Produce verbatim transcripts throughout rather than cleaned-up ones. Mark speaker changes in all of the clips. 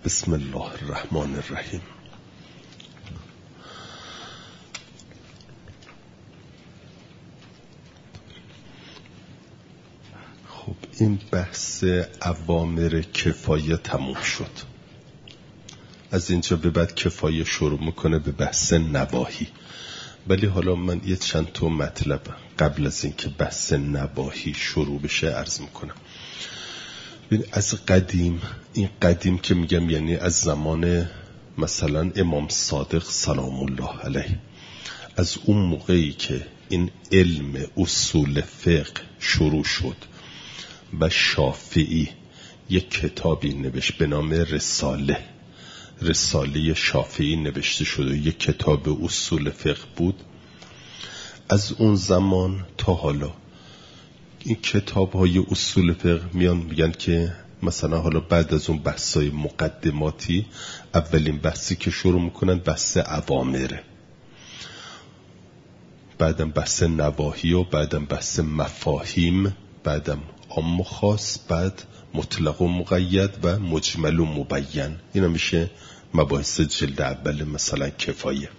Speaker 1: بسم الله الرحمن الرحیم. خب این بحث اوامر کفایه تموم شد. از اینجا به بعد کفایه شروع میکنه به بحث نواهی. ولی حالا من یه چند تا مطلب قبل از اینکه بحث نواهی شروع بشه عرض میکنم. از قدیم، این قدیم که میگم یعنی از زمان مثلا امام صادق سلام الله علیه، از اون موقعی که این علم اصول فقه شروع شد و شافعی یک کتابی نوشت به نام رساله، رساله شافعی نوشته شده، یک کتاب اصول فقه بود. از اون زمان تا حالا این کتاب های اصول فقه میان میگن که مثلا حالا بعد از اون بحثای مقدماتی اولین بحثی که شروع میکنن بحث اوامره، بعدم بحث نواهی و بعدم بحث مفاهیم، بعدم عام و خاص، بعد مطلق و مقید و مجمل و مبین. اینا میشه مباحث جلد اول مثلا کفایه.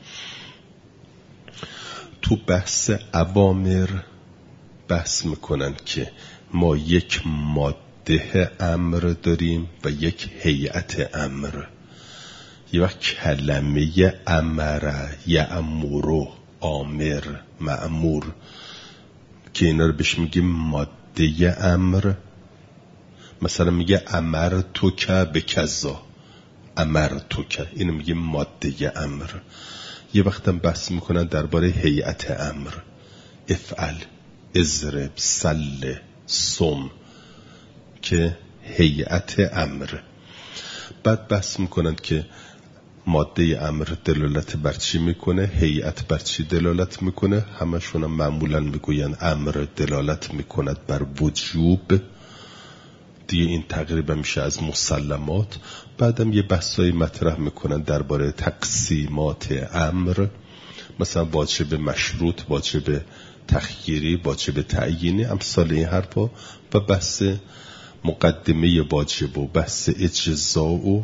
Speaker 1: تو بحث اوامر بحث میکنن که ما یک ماده امر داریم و یک هیئت امر. یه وقت کلمه امر، یأمر، آمر، مأمور که اینا رو بهش میگیم ماده امر. مثلا میگه امر تو که به کذا، امر تو که، اینو میگیم ماده امر. یه وقت هم بحث میکنن درباره هیئت امر، افعل، اضرب، سل، سم، که هیئت امر. بعد بحث میکنن که ماده امر دلالت بر چی میکنه، هیئت بر چی دلالت میکنه. همشون هم معمولا میگوین امر دلالت میکند بر وجوب. دیگه این تقریبا میشه از مسلمات. بعدم یه بحثایی مطرح میکنن درباره تقسیمات امر، مثلا واجب مشروط، واجب تخییری، واجب تعیینی، امثال این حرفا. و بحث مقدمه واجب و بحث اجزا و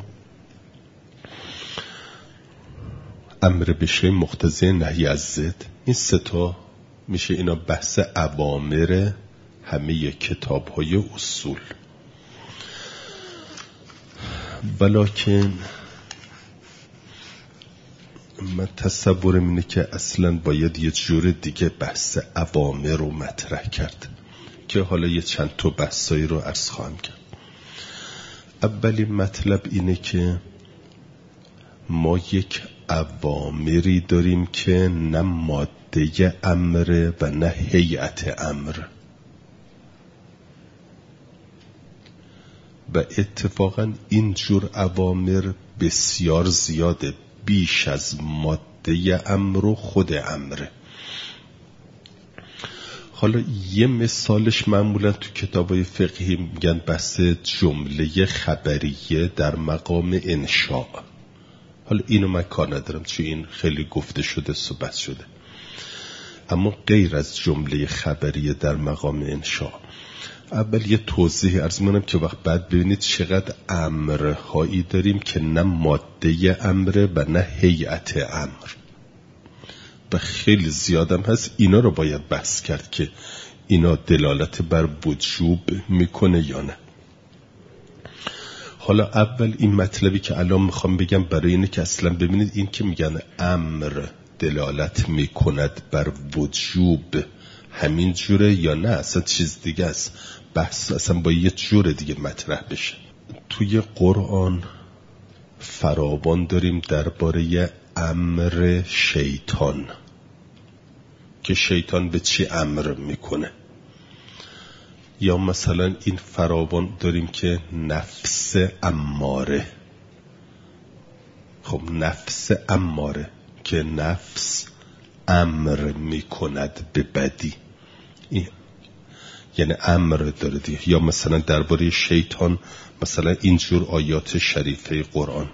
Speaker 1: امر بشه مقتضی نهی از ضد. این سه تا میشه اینا بحث اوامر همه کتاب های اصول. ولیکن من تصورم اینه که اصلا باید یه جور دیگه بحث اوامر رو مطرح کرد که حالا یه چند تا بحثایی رو عرض خواهم کرد. اولی مطلب اینه که ما یک اوامری داریم که نه ماده امر و نه هیئت امر، و اتفاقا این جور اوامر بسیار زیاده، بیش از ماده امر و خود امره. حالا یه مثالش معمولا تو کتابای فقهی میگن بحث جمله خبریه در مقام انشاء. حالا اینو من کار ندارم چون این خیلی گفته شده، صحبت شده. اما غیر از جمله خبریه در مقام انشاء، اول یه توضیح عرض می‌کنم که وقت بعد ببینید چقدر امرهایی داریم که نه ماده امر و نه هیئت امر، و خیلی زیادم هست. اینا رو باید بحث کرد که اینا دلالت بر وجوب میکنه یا نه. حالا اول این مطلبی که الان میخوام بگم برای اینه که اصلا ببینید این که میگن امر دلالت میکند بر وجوب همین جوره یا نه اصلا چیز دیگه است. بحث اصلا با یه جور دیگه مطرح بشه. توی قرآن فراوان داریم درباره امر شیطان که شیطان به چی امر میکنه، یا مثلا این فراوان داریم که نفس اماره. خب نفس اماره که نفس امر میکند به بدی، این یعنی امر داره دیگه. یا مثلا درباره شیطان مثلا اینجور آیات شریفه قرآن،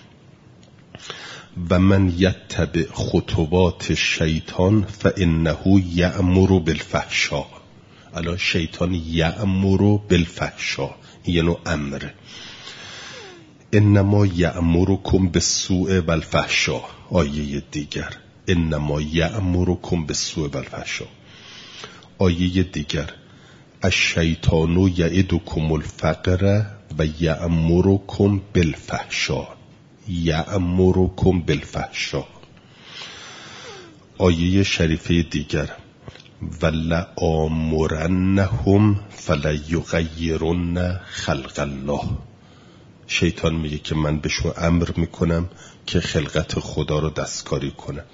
Speaker 1: و من یتبع خطوات شیطان فانه یأمر بالفحشاء. الا شیطان یأمر بالفحشاء، یعنی امر. انما یأمرکم بالسوء والفحشاء. آیه دیگر انما یأمرکم بالسوء والفحشاء. آیه دیگر الشیطان یعدکم الفقر و یأمرکم بالفحشاء. یأمرکم بالفحشاء. آیه شریفه دیگر ولآمرنهم فلیغیرن خلق الله. شیطان میگه که من بهشون امر میکنم که خلقت خدا رو دستکاری کنه.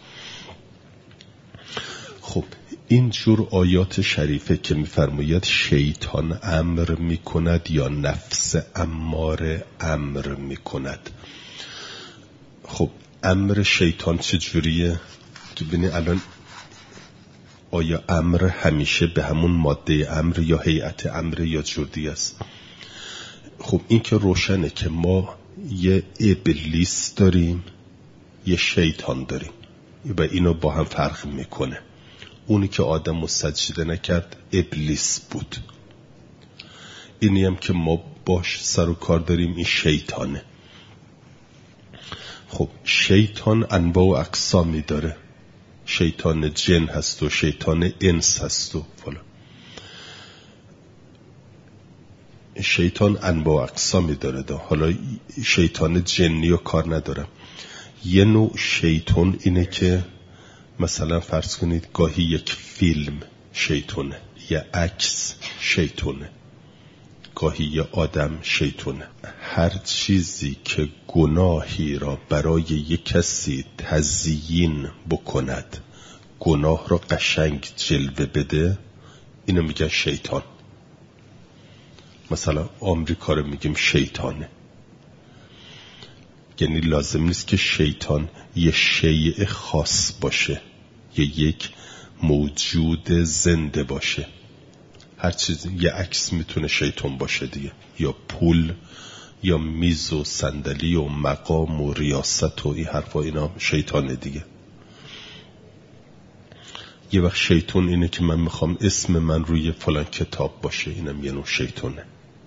Speaker 1: خب این جور آیات شریفه که میفرماید شیطان امر میکند یا نفس اماره امر میکند. خب امر شیطان چجوریه؟ که ببینید الان آیا امر همیشه به همون ماده امر یا هیئت امر یا جوردی است؟ خب این که روشنه که ما یه ابلیس داریم یه شیطان داریم و اینو با هم فرق میکنه. اونی که آدم سجده نکرد ابلیس بود، اینی هم که ما باش سر و کار داریم این شیطانه. خب شیطان انواع و اقسامی داره، شیطان جن هست و شیطان انس هست و فلان. شیطان انواع و اقسامی داره ده. حالا شیطان جنی رو کار ندارم. یه نوع شیطان اینه که مثلا فرض کنید گاهی یک فیلم شیطانه، یه عکس شیطانه، گاهی یه آدم شیطانه. هر چیزی که گناهی را برای یک کسی تزیین بکند، گناه را قشنگ جلوه بده، اینو میگن شیطان. مثلا آمریکا رو میگیم شیطانه. یعنی لازم نیست که شیطان یه شیء خاص باشه، یه یک موجود زنده باشه. هر چیز، یه عکس میتونه شیطان باشه دیگه، یا پول یا میز و صندلی و مقام و ریاست و این حرفا، اینا شیطانه دیگه. یه وقت شیطان اینه که من میخوام اسم من روی فلان کتاب باشه، اینم یه نوع شیطانه.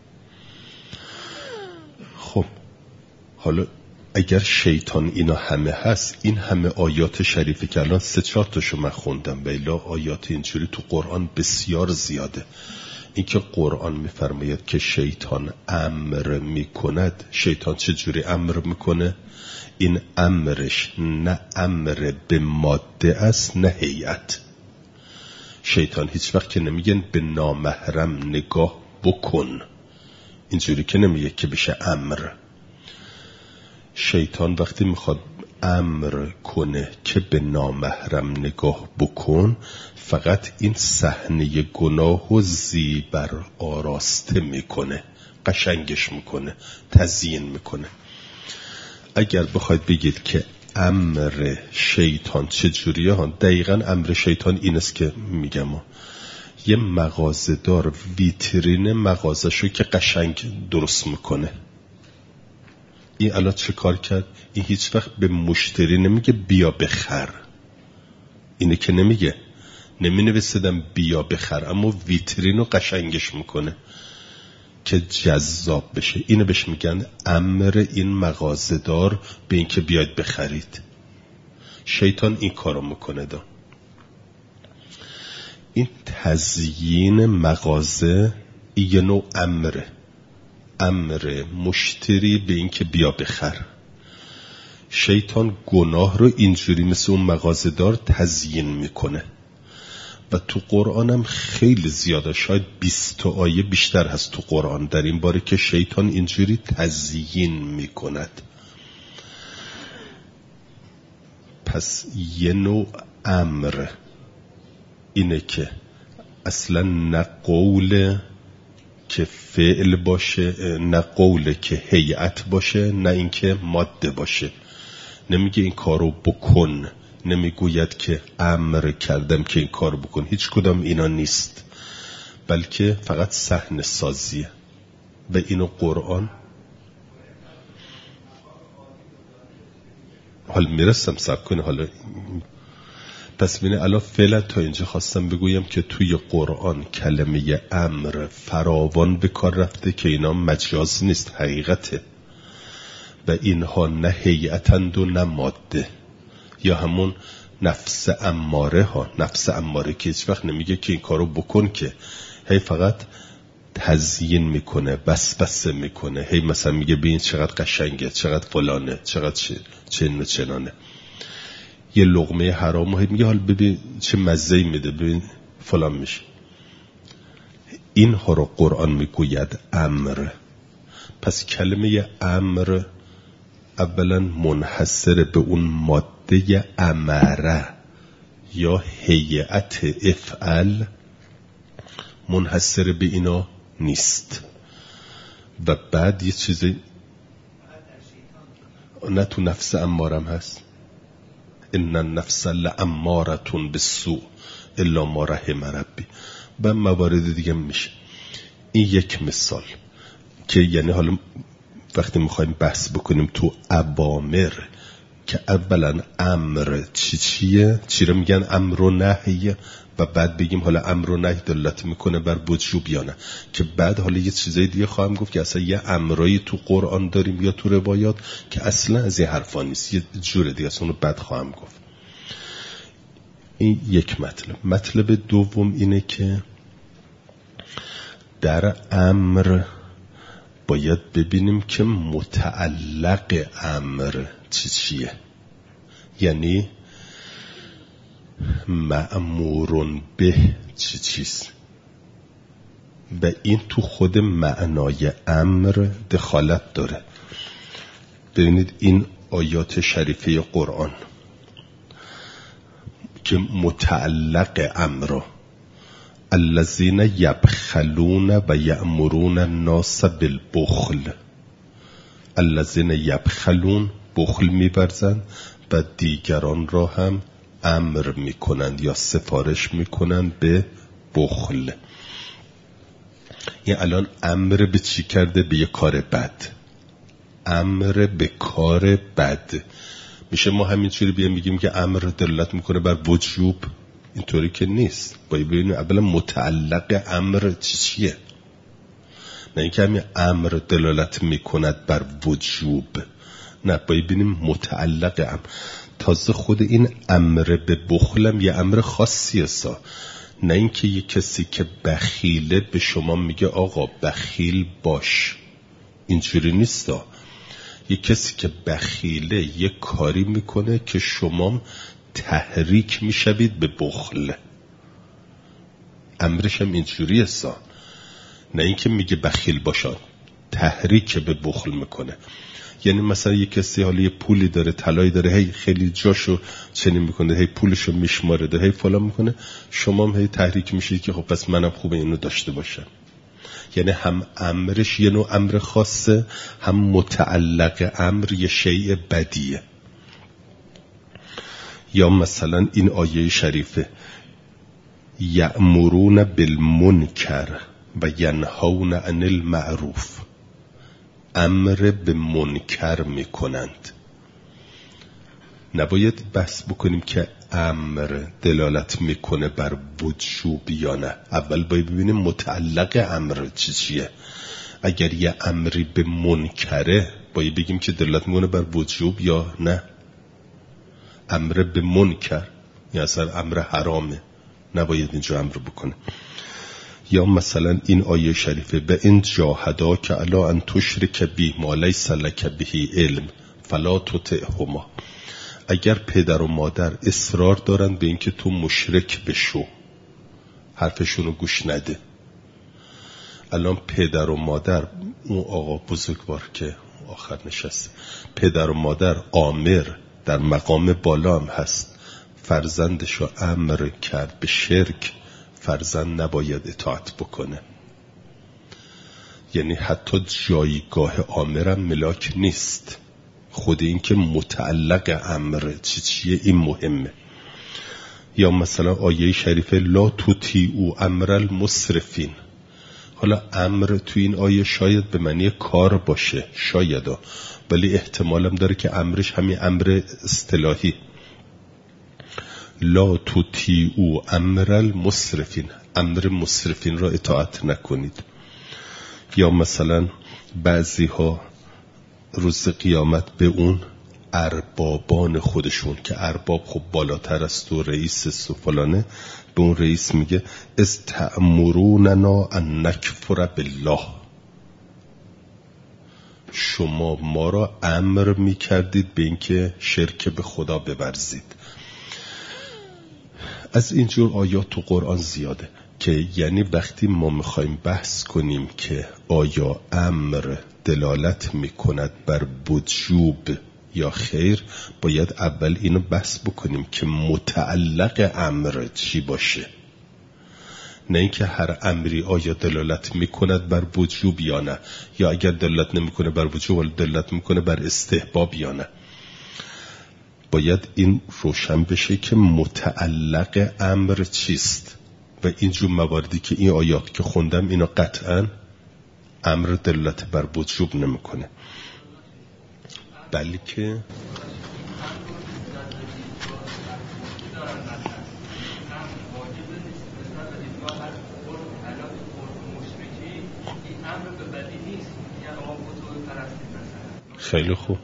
Speaker 1: خب حالا اگر شیطان اینا همه هست، این همه آیات شریفه که الان سه چهار تاشو من خوندم، بیلا آیات اینجوری تو قرآن بسیار زیاده. این که قرآن میفرماید که شیطان امر میکند، شیطان چه جوری امر میکنه؟ این امرش نه امر به ماده است نه هیئت. شیطان هیچ وقت که نمیگن به نامحرم نگاه بکن، اینجوری که نمیگه که بشه امر. شیطان وقتی میخواد امر کنه که به نامحرم نگاه بکن، فقط این صحنه گناه و زیبر آراسته میکنه، قشنگش میکنه، تزیین میکنه. اگر بخواید بگید که امر شیطان چجوریه، ها دقیقا امر شیطان این است که میگم، یه مغازه‌دار ویترین مغازه‌شو که قشنگ درست میکنه. این الان چه کار کرد؟ این هیچ وقت به مشتری نمیگه بیا بخر، اینه که نمیگه، نمینویسیدم بیا بخر، اما ویترینو قشنگش میکنه که جذاب بشه. اینو بهش میگن امر این مغازه‌دار به این که بیاید بخرید. شیطان این کارو میکنه دا. این تزیین مغازه یه نوع امره، امر مشتری به این که بیا بخر. شیطان گناه رو اینجوری مثل اون مغازه‌دار تزیین میکنه و تو قرآن هم خیلی زیاده، شاید بیست آیه بیشتر هست تو قرآن در این باره که شیطان اینجوری تزیین میکند. پس یه نوع امر اینه که اصلا نه قول که فعل باشه، نه قول که هیئت باشه، نه اینکه ماده باشه. نمیگه این کارو بکن، نمیگوید که امر کردم که این کارو بکن، هیچ کدام اینا نیست، بلکه فقط صحنه سازیه. و اینو قرآن، حال میرسم سب کنه حالا. پس بینه الان فعلا تا اینجا خواستم بگویم که توی قرآن کلمه امر فراوان به کار رفته که اینا مجاز نیست، حقیقته. و اینها نه هیئتند و نه ماده. یا همون نفس اماره ها، نفس اماره که هیچ وقت نمیگه که این کارو بکن، که هی فقط تزیین میکنه، وسوسه میکنه، هی مثلا میگه ببین چقدر قشنگه، چقدر فلانه، چقدر چنه و چنانه. یه لقمه حرامو هی میگه حال ببین چه مزه‌ای میده، ببین فلان میشه. اینها رو قرآن میگوید امر. پس کلمه امر اولا منحصر به اون ماده امره یا هیئت افعل، منحصر به اینا نیست. و بعد یه چیزی نه تو نفس امارم هست، ان النفس لامارة بالسوء الا ما رحم ربی. و موارد دیگه میشه. این یک مثال که یعنی حالا وقتی میخوایم بحث بکنیم تو اوامر که اولا امر چی چیه، چی رو میگن امر و نهی، و بعد بگیم حالا امر و نهی دلالت میکنه بر وجوب یا نه، که بعد حالا یه چیزای دیگه خواهم گفت که اصلا یه امرایی تو قرآن داریم یا تو روایات که اصلا از این حرفا نیست، یه جور دیگه است، اونو بعد خواهم گفت. این یک مطلب. مطلب دوم اینه که در امر باید ببینیم که متعلق امر چی چیه، یعنی مأمورون به چی چیز، و این تو خود معنای امر دخالت داره. ببینید این آیات شریفه قرآن که متعلق امر، الذین یبخلون و یأمرون الناس بالبخل، الذین یبخلون بخل می‌ورزند و دیگران را هم امر میکنند یا سفارش میکنند به بخل. یعنی الان امر به چی کرده؟ به یه کار بد. امر به کار بد میشه ما همینجوری بیایم میگیم که امر دلالت میکنه بر وجوب؟ اینطوری که نیست. باید ببینیم اولا متعلق امر چی چیه، نه اینکه همین امر دلالت میکند بر وجوب، نه باید ببینیم متعلق امر. تازه خود این امر به بخلم یه امر خاصیه سا، نه اینکه یه کسی که بخیله به شما میگه آقا بخیل باش، اینجوری نیستا. یه کسی که بخیله یه کاری میکنه که شما تحریک میشوید به بخل، امرش هم اینجوریه سا، نه اینکه میگه بخیل باشا، تحریک به بخل میکنه. یعنی مثلا یه کسی حالا یه پولی داره، طلایی داره، هی خیلی جاشو چنین میکنه، هی پولشو میشماره ده، هی فلان میکنه، شما هم هی تحریک میشید که خب پس منم خوبه اینو داشته باشم. یعنی هم امرش یه نوع امر خاصه، هم متعلق امر یه شیء بدیه. یا مثلا این آیه شریفه یأمرون بالمنکر و ینهون عن المعروف، امر به منکر میکنند. نباید بحث بکنیم که امر دلالت میکنه بر وجوب یا نه، اول باید ببینیم متعلق امر چی چیه. اگر یه امری به منکره باید بگیم که دلالت میکنه بر وجوب یا نه. امر به منکر یا اصلا امر حرامه، نباید اینجا امر بکنه. یا مثلا این آیه شریفه به این جاهدا که الا ان تشرک بی ما لیس لک به علم فلا تطعهما، اگر پدر و مادر اصرار دارن به اینکه تو مشرک بشو، حرفشونو گوش نده. الان پدر و مادر، اون آقا بزرگوار که آخر نشست، پدر و مادر آمر در مقام بالا هم هست، فرزندشو امر کرد به شرک، فرزند نباید اطاعت بکنه. یعنی حتی جایگاه آمرم ملاک نیست، خود این که متعلق امر چی چیه این مهمه. یا مثلا آیه شریفه لا تطیعوا امر المسرفین. حالا امر تو این آیه شاید به معنی کار باشه، شایدا، ولی احتمالم داره که امرش همین امر اصطلاحی، لا تطیعوا امر المسرفین، امر مسرفین را اطاعت نکنید. یا مثلا بعضی ها روز قیامت به اون اربابان خودشون که ارباب خب بالاتر است و رئیس و فلانه، به اون رئیس میگه استأمروننا ان نکفر بالله، شما ما را امر میکردید به اینکه شرک به خدا بورزید. از اینجور آیات تو قرآن زیاده که یعنی وقتی ما میخوایم بحث کنیم که آیا امر دلالت میکند بر وجوب یا خیر، باید اول اینو بحث بکنیم که متعلق امر چی باشه، نه اینکه هر امری آیا دلالت میکند بر وجوب یا نه، یا اگر دلالت نمیکنه بر وجوب ولی دلالت میکنه بر استحباب یا نه. باید این روشن بشه که متعلق امر چیست و اینجور مواردی که این آیات که خوندم اینا قطعا امر دلالت بر وجوب نمیکنه، بلکه خیلی خوب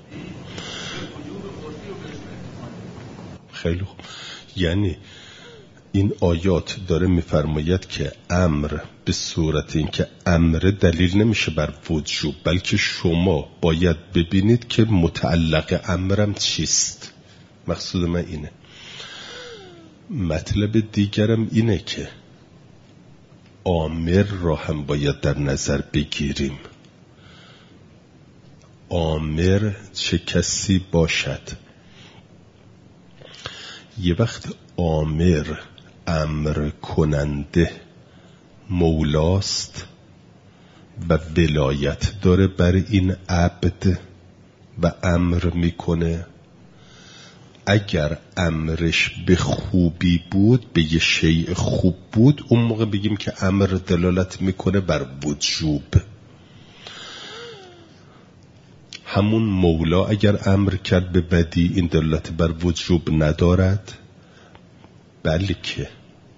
Speaker 1: خیلی خوب یعنی این آیات داره میفرماید که امر به صورت این که امر دلیل نمیشه بر وجوب، بلکه شما باید ببینید که متعلق امرم چیست. مقصود من اینه. مطلب دیگرم اینه که آمر را هم باید در نظر بگیریم. آمر چه کسی باشد؟ یه وقت آمر امر کننده مولاست و ولایت داره بر این عبد و امر میکنه. اگر امرش به خوبی بود، به یه شیء خوب بود، اون موقع بگیم که امر دلالت میکنه بر وجوب. همون مولا اگر امر کرد به بدی، این دلالت بر وجوب ندارد، بلکه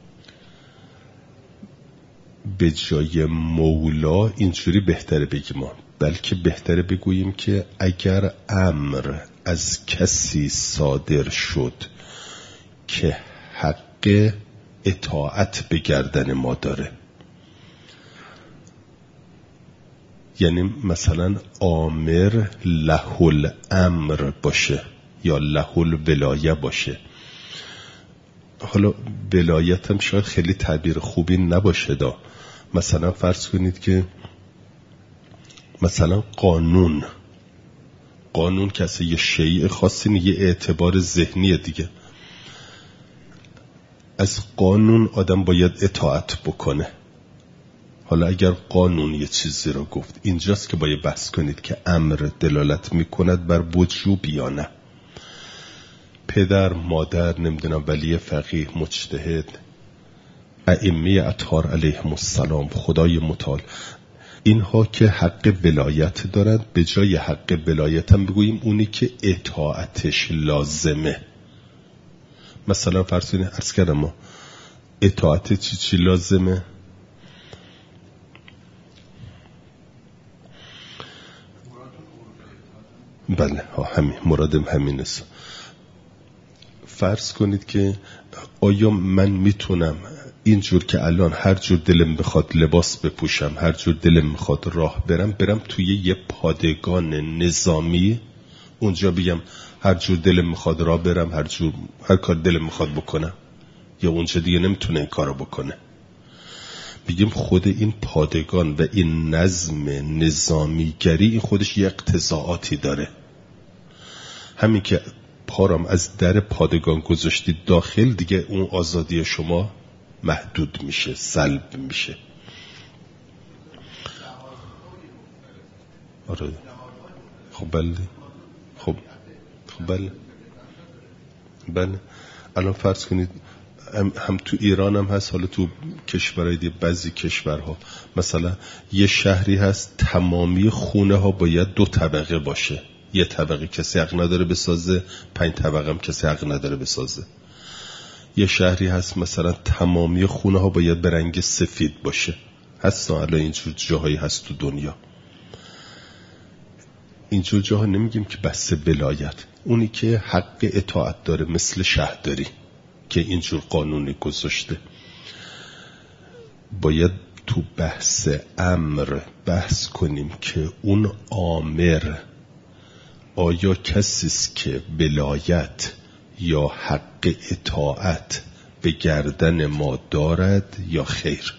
Speaker 1: به جای مولا اینجوری بهتره بگیم، بلکه بهتره بگوییم که اگر امر از کسی صادر شد که حق اطاعت به گردن ما داره، یعنی مثلا آمر له الامر باشه یا له الولایه باشه. حالا ولایت هم شاید خیلی تعبیر خوبی نباشه دا. مثلا فرض کنید که مثلا قانون قانون کسی یه شیء خاصی، یه اعتبار ذهنی دیگه. از قانون آدم باید اطاعت بکنه. حالا اگر قانون یه چیزی رو گفت، اینجاست که باید بحث کنید که امر دلالت میکند بر وجوب یا نه. پدر، مادر، نمیدونم ولی فقیه، مجتهد، ائمه اطهار علیهم السلام، خدای متعال، اینها که حق ولایت دارند، به جای حق ولایت هم بگوییم اونی که اطاعتش لازمه. مثلا فرض کنید عرض کردم ما اطاعت چی چی لازمه؟ بله ها، همین مرادم همین است. فرض کنید که آیا من میتونم اینجور که الان هر جور دلم بخواد لباس بپوشم، هر جور دلم میخواد راه برم، برم توی یه پادگان نظامی، اونجا بگم هر جور دلم میخواد راه برم، هر جور هر کار دلم میخواد بکنم؟ یا اونجا دیگه نمیتونه این کارو بکنه؟ بگیم خود این پادگان و این نظم نظامیگری، این خودش یه اقتضاعاتی داره. همین که پارم از در پادگان گذاشتید داخل، دیگه اون آزادی شما محدود میشه، سلب میشه. آره خب بله خب خب بله بله الان فرض کنید هم, هم تو ایران هم هست، حالا تو کشورهای دیگه بعضی کشورها مثلا یه شهری هست تمامی خونه ها باید دو طبقه باشه، یه طبقه کسی حق نداره بسازه، پنج طبقه هم کسی حق نداره بسازه. یه شهری هست مثلا تمامی خونه ها باید به رنگ سفید باشه. هست الان اینجور جاهایی هست تو دنیا. اینجور جاها نمیگیم که بس ولایت، اونی که حق اطاعت داره مثل شهرداری که اینجور قانونی گذاشته. باید تو بحث امر بحث کنیم که اون آمر آیا کسیست که ولایت یا حق اطاعت به گردن ما دارد یا خیر.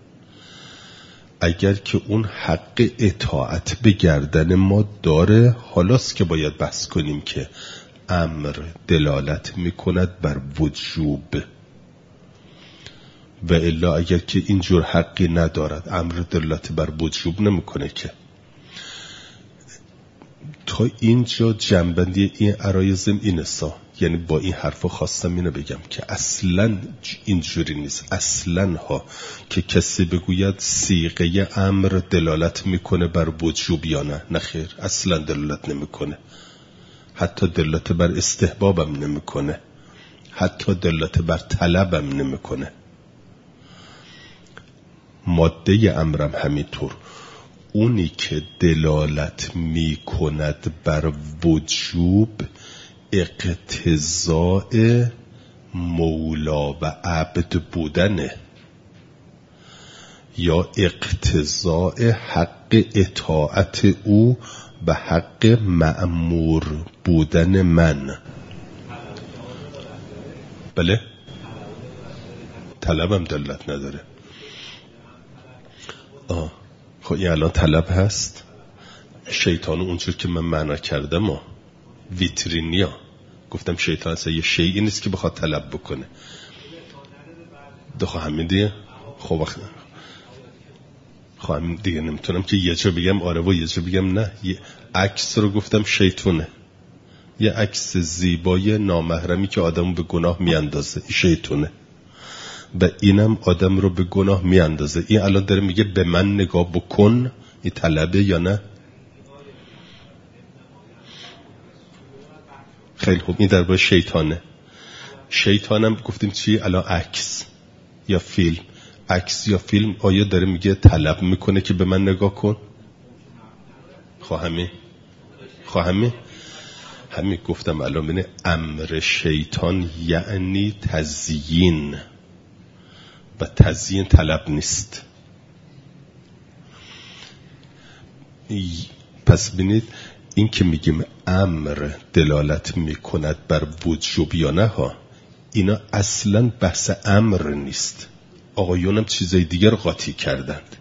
Speaker 1: اگر که اون حق اطاعت به گردن ما داره، حالاست که باید بحث کنیم که امر دلالت میکند بر وجوب، و الا اگر که اینجور حقی ندارد امر دلالت بر وجوب نمیکنه. که تا اینجا جنبندی این عرایزم اینسا، یعنی با این حرفا خواستم اینو بگم که اصلا اینجوری نیست اصلا ها که کسی بگوید صیغه امر دلالت میکنه بر وجوب یا نه. نه خیر، اصلا دلالت نمیکنه، حتی دلالت بر استحبابم نمیکنه، حتی دلالت بر طلبم نمیکنه. ماده امرم همینطور، اونی که دلالت میکند بر وجوب اقتضاء مولا و عبد بودنه، یا اقتضاء حق اطاعت او و حق مأمور بودن من. بله، طلبم دلالت نداره. آه خب این الان طلب هست. شیطان اونجور که من معنا کردم و ویترینیا گفتم شیطان اصلا یه شیئی نیست که بخواد طلب بکنه. دخواه همین دیگه. خب وقت خب همین دیگه نمیتونم که یه جا بگم آره و یه جا بگم نه. یه عکس رو گفتم شیطونه، یه عکس زیبای نامحرمی که آدمو به گناه میاندازه شیطونه، و اینم آدم رو به گناه میاندازه. این الان داره میگه به من نگاه بکن، این طلبه یا نه؟ خیلی خوب، این درباره شیطانه. شیطانم گفتیم چی؟ الان عکس یا فیلم. عکس یا فیلم آیا داره میگه طلب میکنه که به من نگاه کن؟ خواهمی خواهمی همین گفتم الان بینه امر شیطان یعنی تزیین، و تزیین طلب نیست. پس بینید این که میگیم امر دلالت میکند بر وجوب یا نه ها، اینا اصلا بحث امر نیست. آقایونم چیزای دیگر قاطی کردند.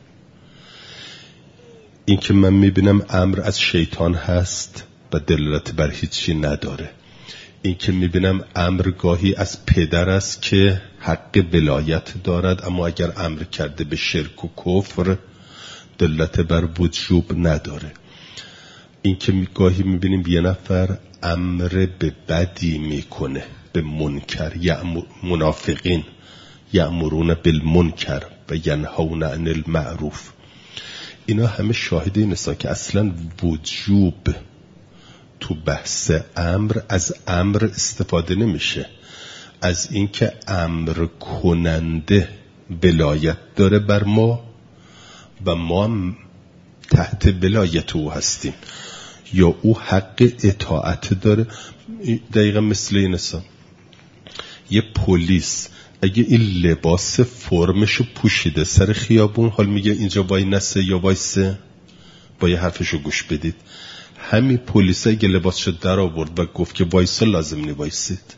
Speaker 1: این که من میبینم امر از شیطان هست و دلالت بر هیچی نداره. این که میبینم امر گاهی از پدر است که حق ولایت دارد، اما اگر امر کرده به شرک و کفر دلالت بر وجوب نداره. این که گاهی میبینیم یه نفر امر به بدی میکنه، به منکر، یعمر منافقین یأمرون بالمنکر و ینهون عن المعروف، اینا همه شاهد این هستن که اصلا وجوب تو بحث امر از امر استفاده نمیشه، از اینکه امر کننده ولایت داره بر ما و ما هم تحت ولایت او هستیم، یا او حق اطاعت داره. دقیقا مثل این هستن یه پلیس اگه این لباس فرمشو پوشیده سر خیابون، حال میگه اینجا وای نسه یا وایسه، با یه حرفشو گوش بدید. همین پلیس اگه لباسشو در آورد و گفت که وایسه، لازم نی وایسید.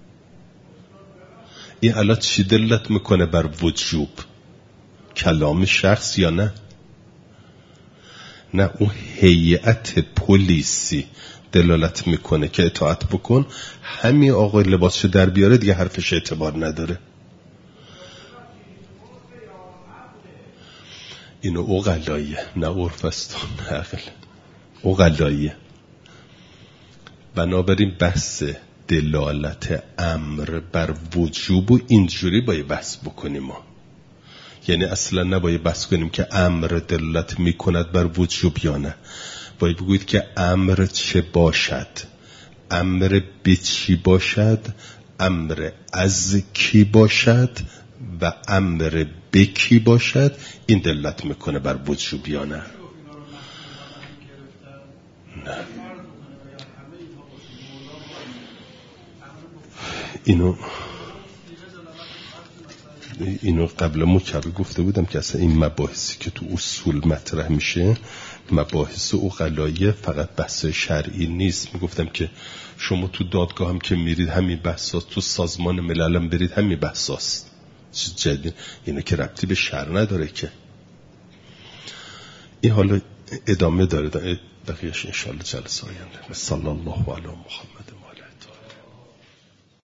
Speaker 1: این الان چی دلالت میکنه بر وجوب؟ کلام شخص یا نه؟ نه، اون هیئت پلیسی دلالت میکنه که اطاعت بکن. همین آقای لباسشو در بیاره دیگه حرفش اعتبار نداره. اینو اغلاییه، نه عرف است، نه عقل. اغلاییه. بنابراین بحث دلالت امر بر وجوب و اینجوری باید بحث بکنیم ما. یعنی اصلا نباید بحث کنیم که امر دلالت میکند بر وجوب یا نه. باید بگوید که امر چه باشد، امر به چی باشد، امر از کی باشد و امر به کی باشد. این دلالت میکنه بر وجوب یا نه. اینو اینو قبل مکرر گفته بودم که اصلا این مباحثی که تو اصول مطرح میشه مباحث عقلاییه، فقط بحث شرعی نیست. میگفتم که شما تو دادگاه هم که میرید همین بحثاست، تو سازمان ملل هم برید همین بحثاست. چیز جدید اینه که ربطی به شرع نداره که. این حالا ادامه داره، بقیهش انشالله جلسه آینده. صلی الله علی محمد.